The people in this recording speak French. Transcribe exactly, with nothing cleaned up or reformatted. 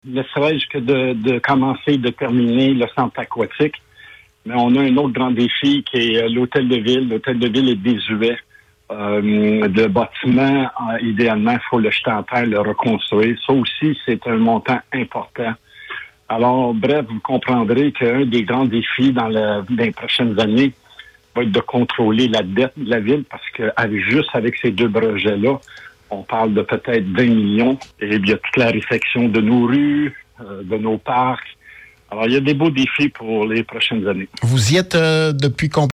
ne serait-ce que de, de commencer, de terminer le centre aquatique. Mais on a un autre grand défi qui est l'hôtel de ville. L'hôtel de ville est désuet. Euh, le bâtiment, euh, idéalement, il faut le jeter en terre, le reconstruire. Ça aussi, c'est un montant important. Alors, bref, vous comprendrez qu'un des grands défis dans, le, dans les prochaines années va être de contrôler la dette de la ville parce que avec, juste avec ces deux projets-là, on parle de peut-être vingt millions. Et il y a toute la réfection de nos rues, euh, de nos parcs. Alors, il y a des beaux défis pour les prochaines années. Vous y êtes euh, depuis combien